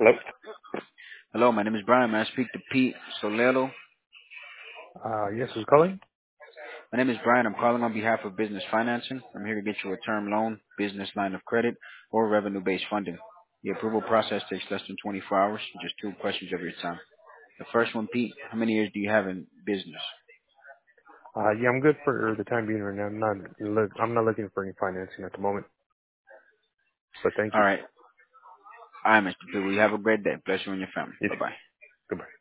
Hello? Hello, my name is Brian. May I speak to Pete Solero? Yes, who's calling? My name is Brian. I'm calling on behalf of Business Financing. I'm here to get you a term loan, business line of credit, or revenue-based funding. The approval process takes less than 24 hours, just 2 questions of your time. The first one, Pete, how many years do you have in business? Yeah, I'm good for the time being right now. I'm not looking for any financing at the moment, but thank All you. right. All right, Mr. Pete. Well, you have a great day. Bless you and your family. You too. Bye-bye. Goodbye.